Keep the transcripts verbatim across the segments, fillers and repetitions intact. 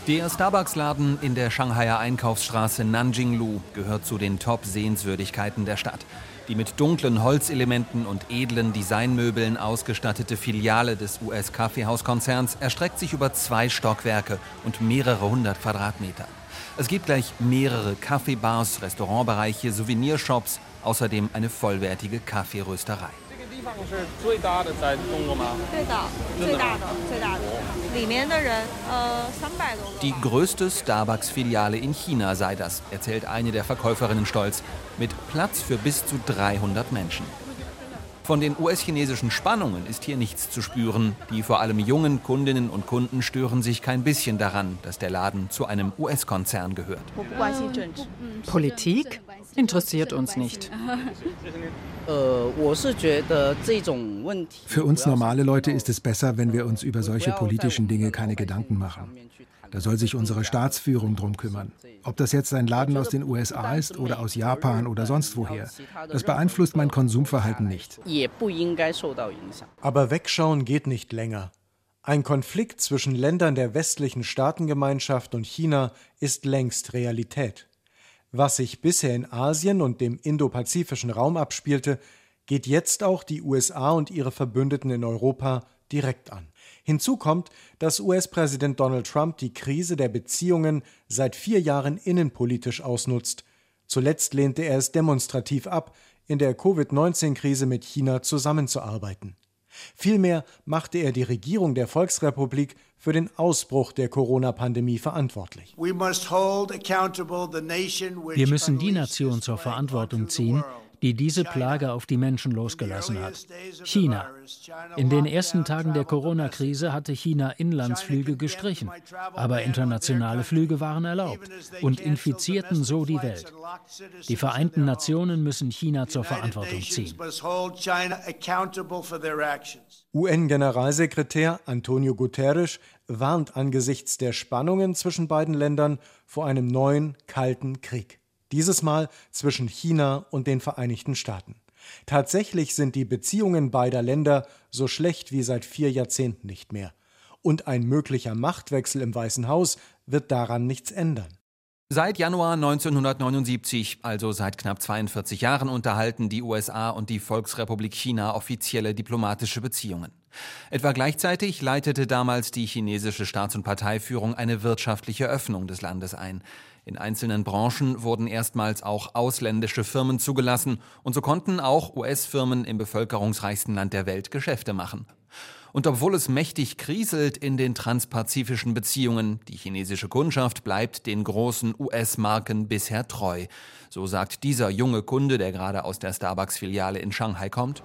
Der Starbucks-Laden in der Shanghaier Einkaufsstraße Nanjinglu gehört zu den Top-Sehenswürdigkeiten der Stadt. Die mit dunklen Holzelementen und edlen Designmöbeln ausgestattete Filiale des U S-Kaffeehauskonzerns erstreckt sich über zwei Stockwerke und mehrere hundert Quadratmeter. Es gibt gleich mehrere Kaffeebars, Restaurantbereiche, Souvenirshops, außerdem eine vollwertige Kaffeerösterei. Die größte Starbucks-Filiale in China sei das, erzählt eine der Verkäuferinnen stolz, mit Platz für bis zu dreihundert Menschen. Von den U S-chinesischen Spannungen ist hier nichts zu spüren. Die vor allem jungen Kundinnen und Kunden stören sich kein bisschen daran, dass der Laden zu einem U S-Konzern gehört. Politik interessiert uns nicht. Für uns normale Leute ist es besser, wenn wir uns über solche politischen Dinge keine Gedanken machen. Da soll sich unsere Staatsführung drum kümmern. Ob das jetzt ein Laden aus den U S A ist oder aus Japan oder sonst woher. Das beeinflusst mein Konsumverhalten nicht. Aber wegschauen geht nicht länger. Ein Konflikt zwischen Ländern der westlichen Staatengemeinschaft und China ist längst Realität. Was sich bisher in Asien und dem indopazifischen Raum abspielte, geht jetzt auch die U S A und ihre Verbündeten in Europa direkt an. Hinzu kommt, dass U S-Präsident Donald Trump die Krise der Beziehungen seit vier Jahren innenpolitisch ausnutzt. Zuletzt lehnte er es demonstrativ ab, in der Covid neunzehn Krise mit China zusammenzuarbeiten. Vielmehr machte er die Regierung der Volksrepublik für den Ausbruch der Corona-Pandemie verantwortlich. Wir müssen die Nation zur Verantwortung ziehen, die diese Plage auf die Menschen losgelassen hat. China. In den ersten Tagen der Corona-Krise hatte China Inlandsflüge gestrichen, aber internationale Flüge waren erlaubt und infizierten so die Welt. Die Vereinten Nationen müssen China zur Verantwortung ziehen. U N-Generalsekretär Antonio Guterres warnt angesichts der Spannungen zwischen beiden Ländern vor einem neuen, kalten Krieg. Dieses Mal zwischen China und den Vereinigten Staaten. Tatsächlich sind die Beziehungen beider Länder so schlecht wie seit vier Jahrzehnten nicht mehr. Und ein möglicher Machtwechsel im Weißen Haus wird daran nichts ändern. Seit Januar neunzehnhundertneunundsiebzig, also seit knapp zweiundvierzig Jahren, unterhalten die U S A und die Volksrepublik China offizielle diplomatische Beziehungen. Etwa gleichzeitig leitete damals die chinesische Staats- und Parteiführung eine wirtschaftliche Öffnung des Landes ein. In einzelnen Branchen wurden erstmals auch ausländische Firmen zugelassen und so konnten auch U S-Firmen im bevölkerungsreichsten Land der Welt Geschäfte machen. Und obwohl es mächtig kriselt in den transpazifischen Beziehungen, die chinesische Kundschaft bleibt den großen U S-Marken bisher treu. So sagt dieser junge Kunde, der gerade aus der Starbucks-Filiale in Shanghai kommt.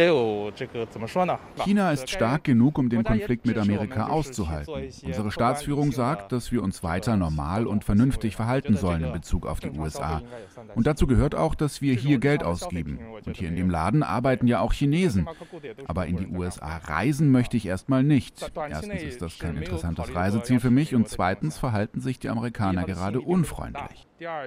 China ist stark genug, um den Konflikt mit Amerika auszuhalten. Unsere Staatsführung sagt, dass wir uns weiter normal und vernünftig verhalten sollen in Bezug auf die U S A. Und dazu gehört auch, dass wir hier Geld ausgeben. Und hier in dem Laden arbeiten ja auch Chinesen. Aber in die U S A reisen möchte ich erstmal nicht. Erstens ist das kein interessantes Reiseziel für mich und zweitens verhalten sich die Amerikaner gerade unfreundlich.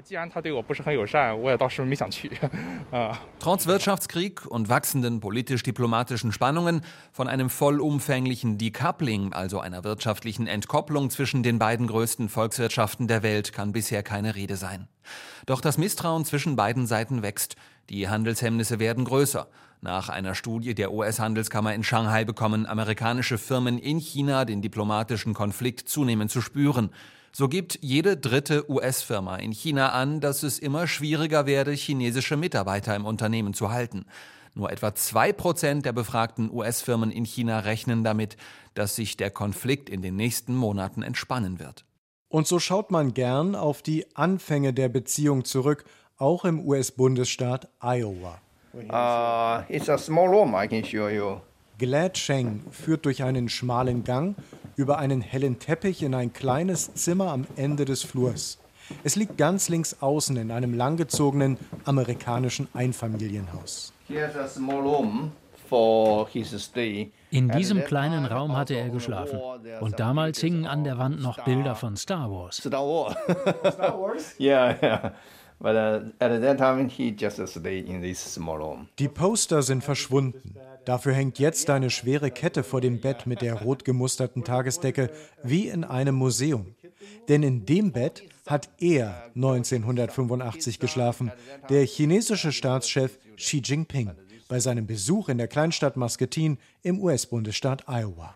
Trotz Wirtschaftskrieg und wachsenden politisch-diplomatischen Spannungen, von einem vollumfänglichen Decoupling, also einer wirtschaftlichen Entkopplung zwischen den beiden größten Volkswirtschaften der Welt, kann bisher keine Rede sein. Doch das Misstrauen zwischen beiden Seiten wächst. Die Handelshemmnisse werden größer. Nach einer Studie der U S-Handelskammer in Shanghai bekommen amerikanische Firmen in China den diplomatischen Konflikt zunehmend zu spüren. So gibt jede dritte U S-Firma in China an, dass es immer schwieriger werde, chinesische Mitarbeiter im Unternehmen zu halten. Nur etwa zwei Prozent der befragten U S-Firmen in China rechnen damit, dass sich der Konflikt in den nächsten Monaten entspannen wird. Und so schaut man gern auf die Anfänge der Beziehung zurück, auch im U S-Bundesstaat Iowa. Uh, it's a small room, I can show you. Glad Sheng führt durch einen schmalen Gang über einen hellen Teppich in ein kleines Zimmer am Ende des Flurs. Es liegt ganz links außen in einem langgezogenen amerikanischen Einfamilienhaus. Here's a small room for his stay. In diesem kleinen Raum hatte er geschlafen. Und damals hingen an der Wand noch Bilder von Star Wars. Star Wars? Star Wars? Yeah, yeah. But uh, at that time he just stayed in this small room. Die Poster sind verschwunden. Dafür hängt jetzt eine schwere Kette vor dem Bett mit der rot gemusterten Tagesdecke wie in einem Museum. Denn in dem Bett hat er neunzehnhundertfünfundachtzig geschlafen, der chinesische Staatschef Xi Jinping, bei seinem Besuch in der Kleinstadt Muscatine im U S-Bundesstaat Iowa.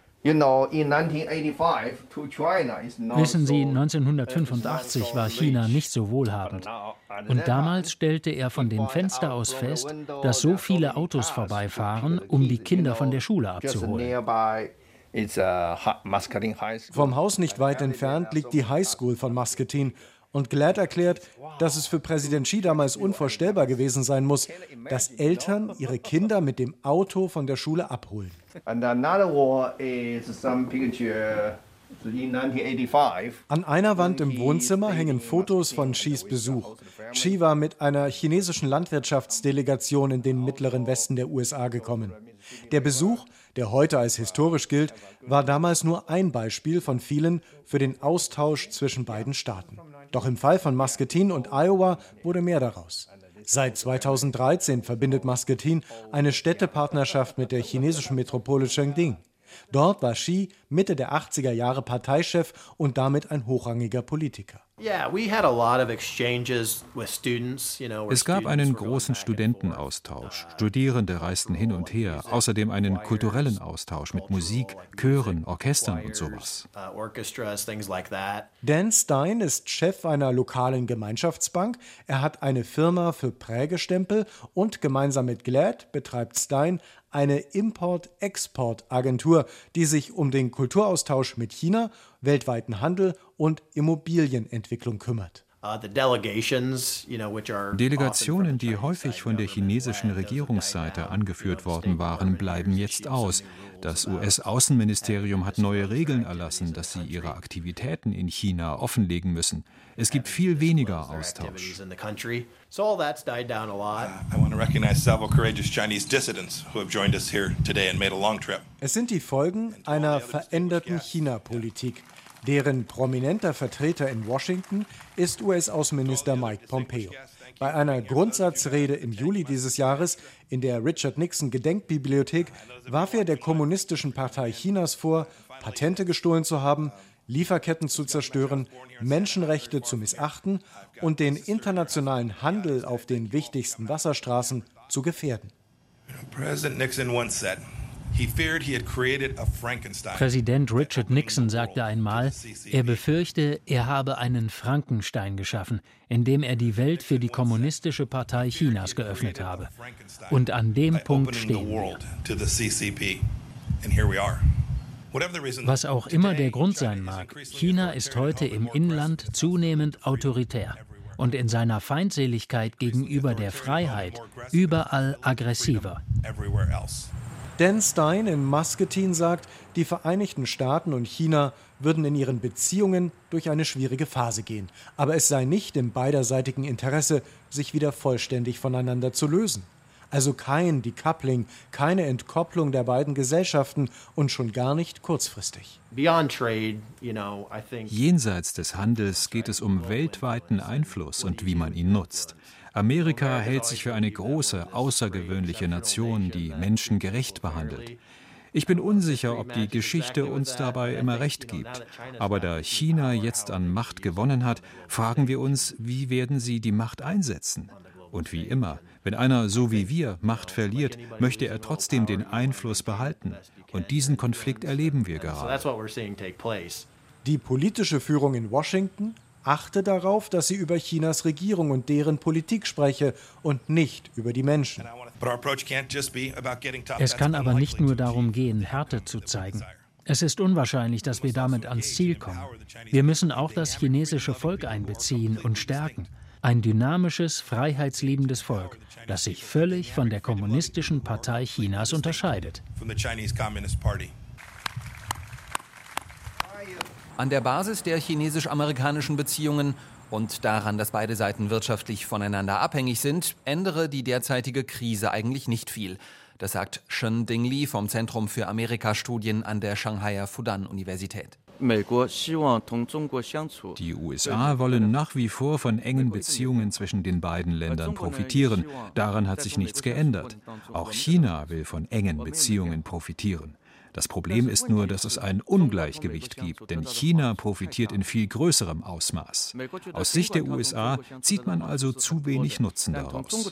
Wissen Sie, neunzehnhundertfünfundachtzig war China nicht so wohlhabend. Und damals stellte er von dem Fenster aus fest, dass so viele Autos vorbeifahren, um die Kinder von der Schule abzuholen. Vom Haus nicht weit entfernt liegt die High School von Muscatine. Und Glad erklärt, dass es für Präsident Xi damals unvorstellbar gewesen sein muss, dass Eltern ihre Kinder mit dem Auto von der Schule abholen. An einer Wand im Wohnzimmer hängen Fotos von Xis Besuch. Xi war mit einer chinesischen Landwirtschaftsdelegation in den mittleren Westen der U S A gekommen. Der Besuch, der heute als historisch gilt, war damals nur ein Beispiel von vielen für den Austausch zwischen beiden Staaten. Doch im Fall von Muscatine und Iowa wurde mehr daraus. Seit zweitausenddreizehn verbindet Muscatine eine Städtepartnerschaft mit der chinesischen Metropole Chengding. Dort war Xi Mitte der achtziger Jahre Parteichef und damit ein hochrangiger Politiker. Es gab einen großen Studentenaustausch. Studierende reisten hin und her, außerdem einen kulturellen Austausch mit Musik, Chören, Orchestern und sowas. Dan Stein ist Chef einer lokalen Gemeinschaftsbank. Er hat eine Firma für Prägestempel und gemeinsam mit Glad betreibt Stein eine Import-Export-Agentur, die sich um den Kulturaustausch mit China, weltweiten Handel und Immobilienentwicklung kümmert. Delegationen, die häufig von der chinesischen Regierungsseite angeführt worden waren, bleiben jetzt aus. Das U S-Außenministerium hat neue Regeln erlassen, dass sie ihre Aktivitäten in China offenlegen müssen. Es gibt viel weniger Austausch. Es sind die Folgen einer veränderten China-Politik. Deren prominenter Vertreter in Washington ist U S-Außenminister Mike Pompeo. Bei einer Grundsatzrede im Juli dieses Jahres in der Richard-Nixon-Gedenkbibliothek warf er der Kommunistischen Partei Chinas vor, Patente gestohlen zu haben, Lieferketten zu zerstören, Menschenrechte zu missachten und den internationalen Handel auf den wichtigsten Wasserstraßen zu gefährden. President Nixon once said, Präsident Richard Nixon sagte einmal, er befürchte, er habe einen Frankenstein geschaffen, indem er die Welt für die Kommunistische Partei Chinas geöffnet habe. Und an dem Punkt stehen wir. Was auch immer der Grund sein mag, China ist heute im Inland zunehmend autoritär und in seiner Feindseligkeit gegenüber der Freiheit überall aggressiver. Dan Stein in Muscatine sagt, die Vereinigten Staaten und China würden in ihren Beziehungen durch eine schwierige Phase gehen. Aber es sei nicht im beiderseitigen Interesse, sich wieder vollständig voneinander zu lösen. Also kein Decoupling, keine Entkopplung der beiden Gesellschaften und schon gar nicht kurzfristig. Jenseits des Handels geht es um weltweiten Einfluss und wie man ihn nutzt. Amerika hält sich für eine große, außergewöhnliche Nation, die Menschen gerecht behandelt. Ich bin unsicher, ob die Geschichte uns dabei immer recht gibt. Aber da China jetzt an Macht gewonnen hat, fragen wir uns, wie werden sie die Macht einsetzen? Und wie immer, wenn einer so wie wir Macht verliert, möchte er trotzdem den Einfluss behalten. Und diesen Konflikt erleben wir gerade. Die politische Führung in Washington achte darauf, dass sie über Chinas Regierung und deren Politik spreche und nicht über die Menschen. Es kann aber nicht nur darum gehen, Härte zu zeigen. Es ist unwahrscheinlich, dass wir damit ans Ziel kommen. Wir müssen auch das chinesische Volk einbeziehen und stärken. Ein dynamisches, freiheitsliebendes Volk, das sich völlig von der Kommunistischen Partei Chinas unterscheidet. An der Basis der chinesisch-amerikanischen Beziehungen und daran, dass beide Seiten wirtschaftlich voneinander abhängig sind, ändere die derzeitige Krise eigentlich nicht viel. Das sagt Shen Dingli vom Zentrum für Amerikastudien an der Shanghaier Fudan-Universität. Die U S A wollen nach wie vor von engen Beziehungen zwischen den beiden Ländern profitieren. Daran hat sich nichts geändert. Auch China will von engen Beziehungen profitieren. Das Problem ist nur, dass es ein Ungleichgewicht gibt, denn China profitiert in viel größerem Ausmaß. Aus Sicht der U S A zieht man also zu wenig Nutzen daraus.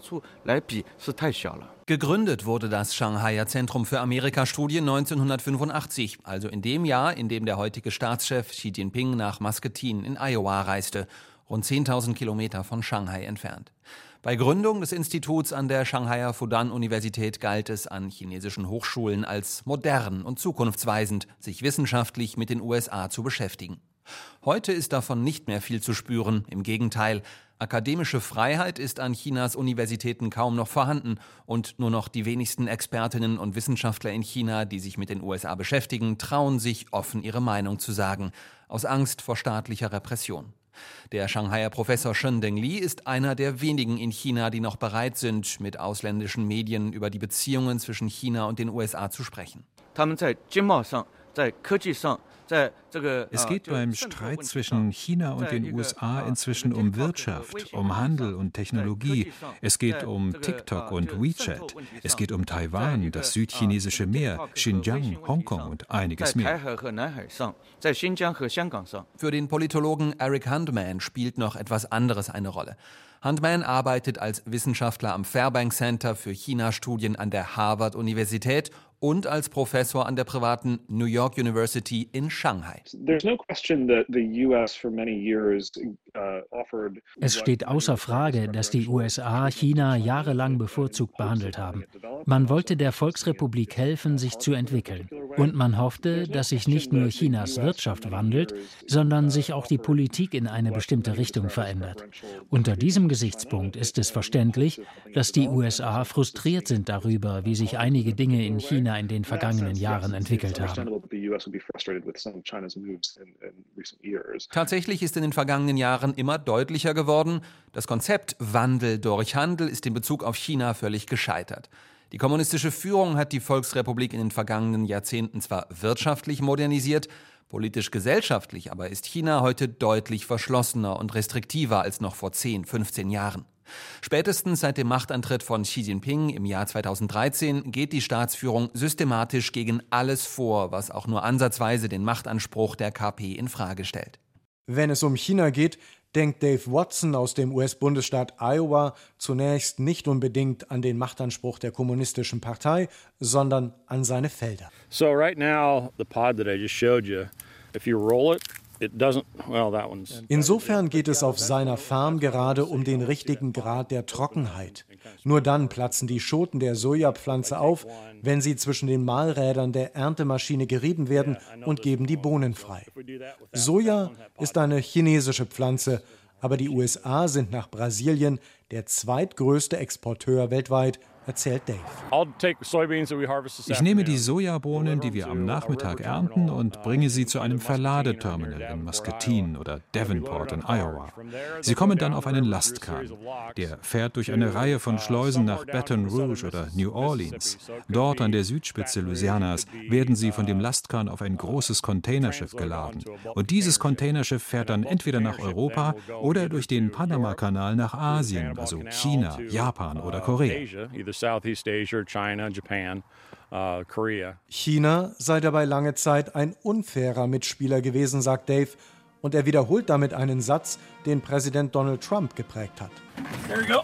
Gegründet wurde das Shanghaier Zentrum für Amerikastudien neunzehnhundertfünfundachtzig, also in dem Jahr, in dem der heutige Staatschef Xi Jinping nach Muscatine in Iowa reiste, rund zehntausend Kilometer von Shanghai entfernt. Bei Gründung des Instituts an der Shanghaier Fudan-Universität galt es an chinesischen Hochschulen als modern und zukunftsweisend, sich wissenschaftlich mit den U S A zu beschäftigen. Heute ist davon nicht mehr viel zu spüren, im Gegenteil. Akademische Freiheit ist an Chinas Universitäten kaum noch vorhanden und nur noch die wenigsten Expertinnen und Wissenschaftler in China, die sich mit den U S A beschäftigen, trauen sich, offen ihre Meinung zu sagen, aus Angst vor staatlicher Repression. Der Shanghaier Professor Shendeng Li ist einer der wenigen in China, die noch bereit sind, mit ausländischen Medien über die Beziehungen zwischen China und den U S A zu sprechen. Es geht beim Streit zwischen China und den U S A inzwischen um Wirtschaft, um Handel und Technologie. Es geht um TikTok und WeChat. Es geht um Taiwan, das südchinesische Meer, Xinjiang, Hongkong und einiges mehr. Für den Politologen Eric Hundman spielt noch etwas anderes eine Rolle. Hundman arbeitet als Wissenschaftler am Fairbanks Center für China-Studien an der Harvard-Universität und als Professor an der privaten New York University in Shanghai. Es steht außer Frage, dass die U S A China jahrelang bevorzugt behandelt haben. Man wollte der Volksrepublik helfen, sich zu entwickeln. Und man hoffte, dass sich nicht nur Chinas Wirtschaft wandelt, sondern sich auch die Politik in eine bestimmte Richtung verändert. Unter diesem Gesichtspunkt ist es verständlich, dass die U S A frustriert sind darüber, wie sich einige Dinge in China in den vergangenen Jahren entwickelt haben. Tatsächlich ist in den vergangenen Jahren immer deutlicher geworden, das Konzept Wandel durch Handel ist in Bezug auf China völlig gescheitert. Die kommunistische Führung hat die Volksrepublik in den vergangenen Jahrzehnten zwar wirtschaftlich modernisiert, politisch-gesellschaftlich aber ist China heute deutlich verschlossener und restriktiver als noch vor zehn, fünfzehn Jahren. Spätestens seit dem Machtantritt von Xi Jinping im Jahr zweitausenddreizehn geht die Staatsführung systematisch gegen alles vor, was auch nur ansatzweise den Machtanspruch der K P in Frage stellt. Wenn es um China geht, denkt Dave Watson aus dem U S-Bundesstaat Iowa zunächst nicht unbedingt an den Machtanspruch der kommunistischen Partei, sondern an seine Felder. So right now, the pod that I just showed you, if you roll it, Insofern geht es auf seiner Farm gerade um den richtigen Grad der Trockenheit. Nur dann platzen die Schoten der Sojapflanze auf, wenn sie zwischen den Mahlrädern der Erntemaschine gerieben werden und geben die Bohnen frei. Soja ist eine chinesische Pflanze, aber die U S A sind nach Brasilien der zweitgrößte Exporteur weltweit, erzählt Dave. Ich nehme die Sojabohnen, die wir am Nachmittag ernten, und bringe sie zu einem Verladeterminal in Muscatine oder Davenport in Iowa. Sie kommen dann auf einen Lastkahn. Der fährt durch eine Reihe von Schleusen nach Baton Rouge oder New Orleans. Dort an der Südspitze Louisianas werden sie von dem Lastkahn auf ein großes Containerschiff geladen. Und dieses Containerschiff fährt dann entweder nach Europa oder durch den Panamakanal nach Asien, also China, Japan oder Korea. Southeast Asia, China, Japan, uh, Korea. China sei dabei lange Zeit ein unfairer Mitspieler gewesen, sagt Dave. Und er wiederholt damit einen Satz, den Präsident Donald Trump geprägt hat. There you go.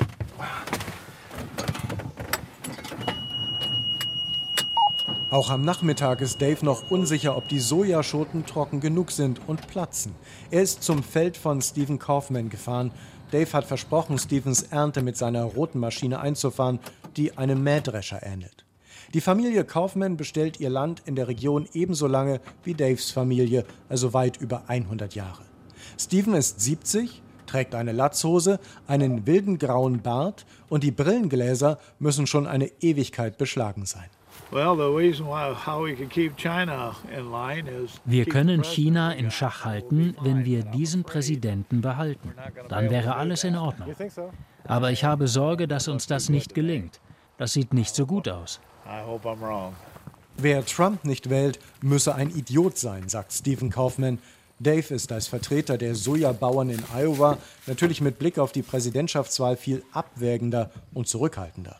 Auch am Nachmittag ist Dave noch unsicher, ob die Sojaschoten trocken genug sind und platzen. Er ist zum Feld von Stephen Kaufman gefahren. Dave hat versprochen, Stephens Ernte mit seiner roten Maschine einzufahren, die einem Mähdrescher ähnelt. Die Familie Kaufman bestellt ihr Land in der Region ebenso lange wie Daves Familie, also weit über hundert Jahre. Stephen ist siebzig, trägt eine Latzhose, einen wilden grauen Bart und die Brillengläser müssen schon eine Ewigkeit beschlagen sein. Wir können China in Schach halten, wenn wir diesen Präsidenten behalten. Dann wäre alles in Ordnung. Aber ich habe Sorge, dass uns das nicht gelingt. Das sieht nicht so gut aus. Wer Trump nicht wählt, müsse ein Idiot sein, sagt Stephen Kaufman. Dave ist als Vertreter der Sojabauern in Iowa natürlich mit Blick auf die Präsidentschaftswahl viel abwägender und zurückhaltender.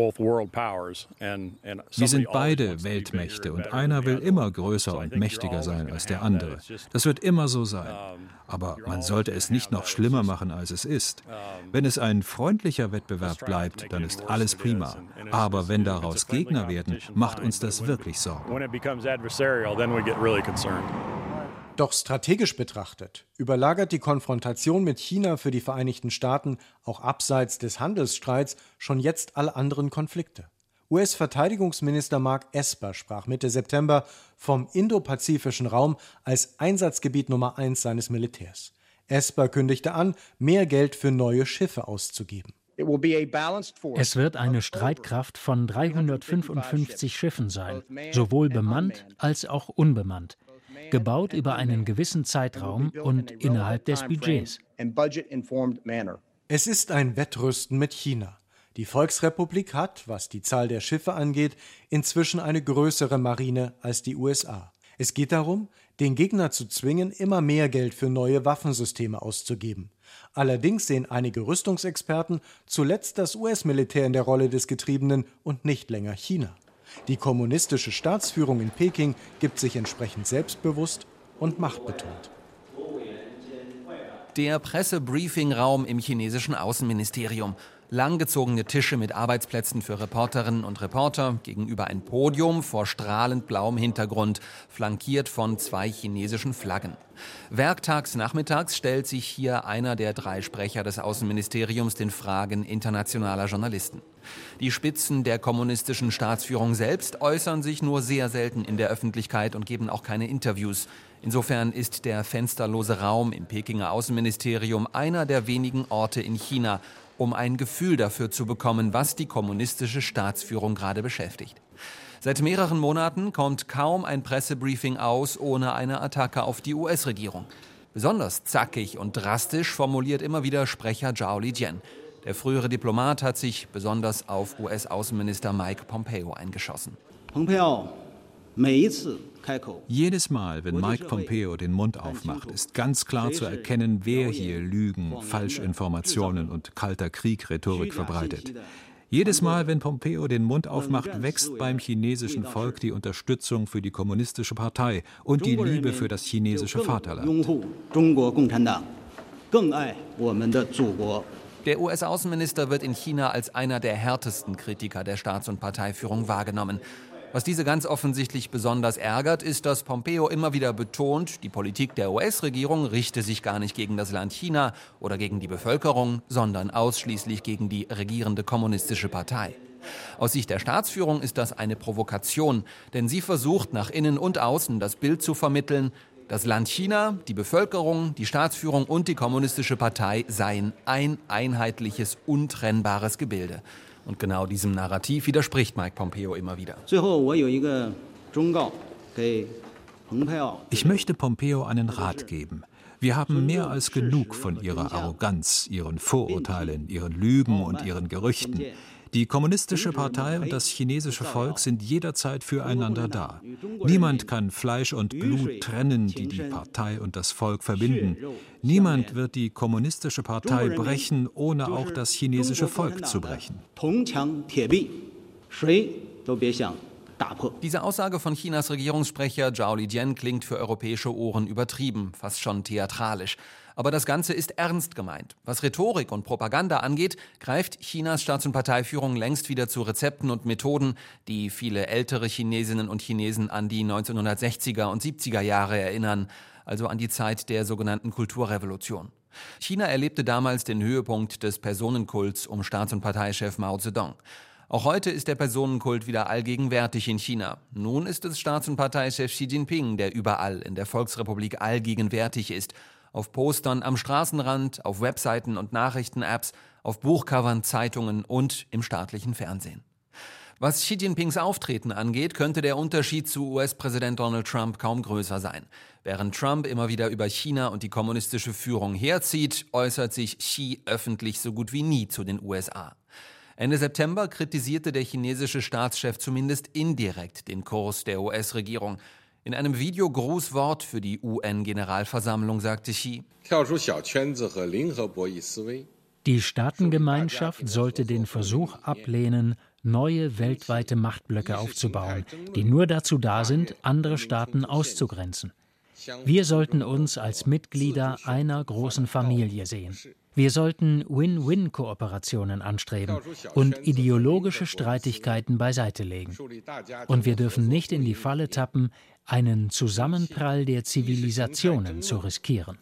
Wir sind beide Weltmächte und einer will immer größer und mächtiger sein als der andere. Das wird immer so sein. Aber man sollte es nicht noch schlimmer machen, als es ist. Wenn es ein freundlicher Wettbewerb bleibt, dann ist alles prima. Aber wenn daraus Gegner werden, macht uns das wirklich Sorgen. Doch strategisch betrachtet überlagert die Konfrontation mit China für die Vereinigten Staaten auch abseits des Handelsstreits schon jetzt alle anderen Konflikte. U S-Verteidigungsminister Mark Esper sprach Mitte September vom indopazifischen Raum als Einsatzgebiet Nummer eins seines Militärs. Esper kündigte an, mehr Geld für neue Schiffe auszugeben. Es wird eine Streitkraft von dreihundertfünfundfünfzig Schiffen sein, sowohl bemannt als auch unbemannt, gebaut über einen gewissen Zeitraum und innerhalb des Budgets. Es ist ein Wettrüsten mit China. Die Volksrepublik hat, was die Zahl der Schiffe angeht, inzwischen eine größere Marine als die U S A. Es geht darum, den Gegner zu zwingen, immer mehr Geld für neue Waffensysteme auszugeben. Allerdings sehen einige Rüstungsexperten zuletzt das U S-Militär in der Rolle des Getriebenen und nicht länger China. Die kommunistische Staatsführung in Peking gibt sich entsprechend selbstbewusst und machtbetont. Der Pressebriefingraum im chinesischen Außenministerium. Langgezogene Tische mit Arbeitsplätzen für Reporterinnen und Reporter, gegenüber ein Podium vor strahlend blauem Hintergrund, flankiert von zwei chinesischen Flaggen. Werktags nachmittags stellt sich hier einer der drei Sprecher des Außenministeriums den Fragen internationaler Journalisten. Die Spitzen der kommunistischen Staatsführung selbst äußern sich nur sehr selten in der Öffentlichkeit und geben auch keine Interviews. Insofern ist der fensterlose Raum im Pekinger Außenministerium einer der wenigen Orte in China, um ein Gefühl dafür zu bekommen, was die kommunistische Staatsführung gerade beschäftigt. Seit mehreren Monaten kommt kaum ein Pressebriefing aus ohne eine Attacke auf die U S-Regierung. Besonders zackig und drastisch formuliert immer wieder Sprecher Zhao Lijian. Der frühere Diplomat hat sich besonders auf U S-Außenminister Mike Pompeo eingeschossen. Pompeo. Jedes Mal, wenn Mike Pompeo den Mund aufmacht, ist ganz klar zu erkennen, wer hier Lügen, Falschinformationen und kalter Krieg-Rhetorik verbreitet. Jedes Mal, wenn Pompeo den Mund aufmacht, wächst beim chinesischen Volk die Unterstützung für die kommunistische Partei und die Liebe für das chinesische Vaterland. Der U S-Außenminister wird in China als einer der härtesten Kritiker der Staats- und Parteiführung wahrgenommen. Was diese ganz offensichtlich besonders ärgert, ist, dass Pompeo immer wieder betont, die Politik der U S-Regierung richte sich gar nicht gegen das Land China oder gegen die Bevölkerung, sondern ausschließlich gegen die regierende kommunistische Partei. Aus Sicht der Staatsführung ist das eine Provokation, denn sie versucht nach innen und außen das Bild zu vermitteln, das Land China, die Bevölkerung, die Staatsführung und die kommunistische Partei seien ein einheitliches, untrennbares Gebilde. Und genau diesem Narrativ widerspricht Mike Pompeo immer wieder. Ich möchte Pompeo einen Rat geben. Wir haben mehr als genug von ihrer Arroganz, ihren Vorurteilen, ihren Lügen und ihren Gerüchten. Die kommunistische Partei und das chinesische Volk sind jederzeit füreinander da. Niemand kann Fleisch und Blut trennen, die die Partei und das Volk verbinden. Niemand wird die kommunistische Partei brechen, ohne auch das chinesische Volk zu brechen. Diese Aussage von Chinas Regierungssprecher Zhao Lijian klingt für europäische Ohren übertrieben, fast schon theatralisch. Aber das Ganze ist ernst gemeint. Was Rhetorik und Propaganda angeht, greift Chinas Staats- und Parteiführung längst wieder zu Rezepten und Methoden, die viele ältere Chinesinnen und Chinesen an die neunzehnhundertsechziger und siebziger Jahre erinnern, also an die Zeit der sogenannten Kulturrevolution. China erlebte damals den Höhepunkt des Personenkults um Staats- und Parteichef Mao Zedong. Auch heute ist der Personenkult wieder allgegenwärtig in China. Nun ist es Staats- und Parteichef Xi Jinping, der überall in der Volksrepublik allgegenwärtig ist. Auf Postern am Straßenrand, auf Webseiten und Nachrichten-Apps, auf Buchcovern, Zeitungen und im staatlichen Fernsehen. Was Xi Jinpings Auftreten angeht, könnte der Unterschied zu U S-Präsident Donald Trump kaum größer sein. Während Trump immer wieder über China und die kommunistische Führung herzieht, äußert sich Xi öffentlich so gut wie nie zu den U S A. Ende September kritisierte der chinesische Staatschef zumindest indirekt den Kurs der U S-Regierung. In einem Videogrußwort für die U N-Generalversammlung sagte Xi: Die Staatengemeinschaft sollte den Versuch ablehnen, neue weltweite Machtblöcke aufzubauen, die nur dazu da sind, andere Staaten auszugrenzen. Wir sollten uns als Mitglieder einer großen Familie sehen. Wir sollten Win-Win-Kooperationen anstreben und ideologische Streitigkeiten beiseite legen. Und wir dürfen nicht in die Falle tappen, einen Zusammenprall der Zivilisationen zu riskieren.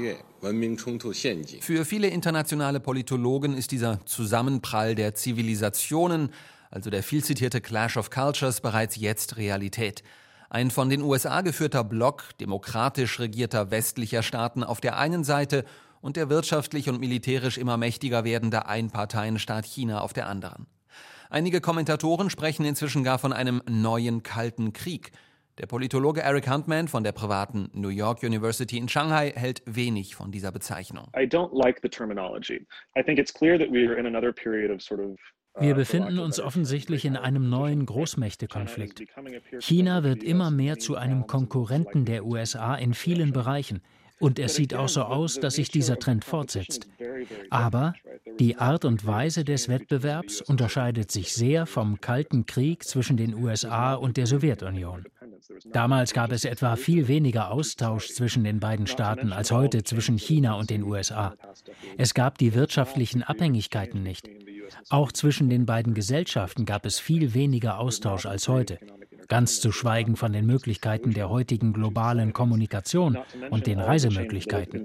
Für viele internationale Politologen ist dieser Zusammenprall der Zivilisationen, also der vielzitierte Clash of Cultures, bereits jetzt Realität. Ein von den U S A geführter Block demokratisch regierter westlicher Staaten auf der einen Seite und der wirtschaftlich und militärisch immer mächtiger werdende Einparteienstaat China auf der anderen. Einige Kommentatoren sprechen inzwischen gar von einem neuen Kalten Krieg. Der Politologe Eric Huntman von der privaten New York University in Shanghai hält wenig von dieser Bezeichnung. I don't like the terminology. I think it's clear that we are in another period of sort of Wir befinden uns offensichtlich in einem neuen Großmächtekonflikt. China wird immer mehr zu einem Konkurrenten der U S A in vielen Bereichen. Und es sieht auch so aus, dass sich dieser Trend fortsetzt. Aber die Art und Weise des Wettbewerbs unterscheidet sich sehr vom Kalten Krieg zwischen den U S A und der Sowjetunion. Damals gab es etwa viel weniger Austausch zwischen den beiden Staaten als heute zwischen China und den U S A. Es gab die wirtschaftlichen Abhängigkeiten nicht. Auch zwischen den beiden Gesellschaften gab es viel weniger Austausch als heute. Ganz zu schweigen von den Möglichkeiten der heutigen globalen Kommunikation und den Reisemöglichkeiten.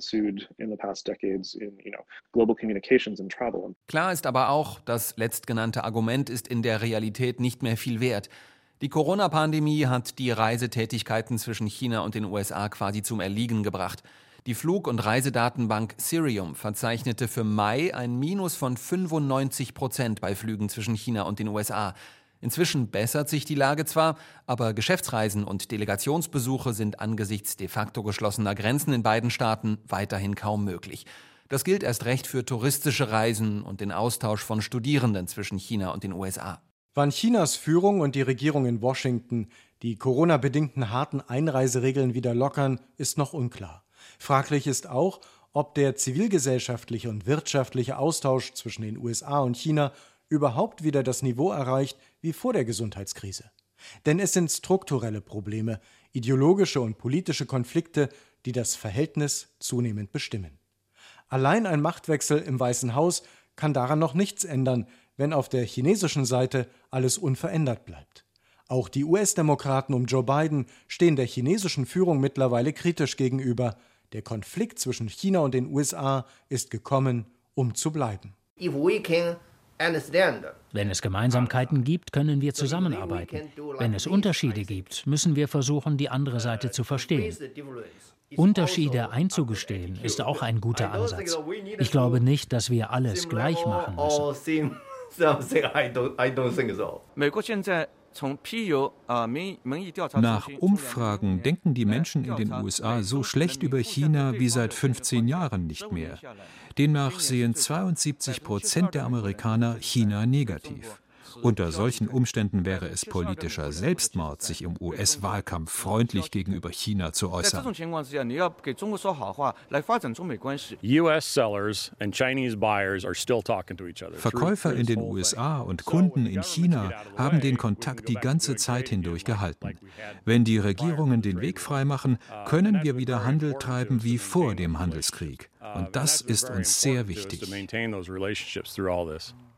Klar ist aber auch, das letztgenannte Argument ist in der Realität nicht mehr viel wert. Die Corona-Pandemie hat die Reisetätigkeiten zwischen China und den U S A quasi zum Erliegen gebracht. Die Flug- und Reisedatenbank Cirium verzeichnete für Mai ein Minus von fünfundneunzig Prozent bei Flügen zwischen China und den U S A. Inzwischen bessert sich die Lage zwar, aber Geschäftsreisen und Delegationsbesuche sind angesichts de facto geschlossener Grenzen in beiden Staaten weiterhin kaum möglich. Das gilt erst recht für touristische Reisen und den Austausch von Studierenden zwischen China und den U S A. Wann Chinas Führung und die Regierung in Washington die Corona-bedingten harten Einreiseregeln wieder lockern, ist noch unklar. Fraglich ist auch, ob der zivilgesellschaftliche und wirtschaftliche Austausch zwischen den U S A und China überhaupt wieder das Niveau erreicht wie vor der Gesundheitskrise. Denn es sind strukturelle Probleme, ideologische und politische Konflikte, die das Verhältnis zunehmend bestimmen. Allein ein Machtwechsel im Weißen Haus kann daran noch nichts ändern, wenn auf der chinesischen Seite alles unverändert bleibt. Auch die U S-Demokraten um Joe Biden stehen der chinesischen Führung mittlerweile kritisch gegenüber. Der Konflikt zwischen China und den U S A ist gekommen, um zu bleiben. Wenn es Gemeinsamkeiten gibt, können wir zusammenarbeiten. Wenn es Unterschiede gibt, müssen wir versuchen, die andere Seite zu verstehen. Unterschiede einzugestehen ist auch ein guter Ansatz. Ich glaube nicht, dass wir alles gleich machen müssen. Nach Umfragen denken die Menschen in den U S A so schlecht über China wie seit fünfzehn Jahren nicht mehr. Demnach sehen zweiundsiebzig Prozent der Amerikaner China negativ. Unter solchen Umständen wäre es politischer Selbstmord, sich im U S-Wahlkampf freundlich gegenüber China zu äußern. U S sellers and Chinese buyers are still talking to each other. Verkäufer in den U S A und Kunden in China haben den Kontakt die ganze Zeit hindurch gehalten. Wenn die Regierungen den Weg freimachen, können wir wieder Handel treiben wie vor dem Handelskrieg. Und das ist uns sehr wichtig.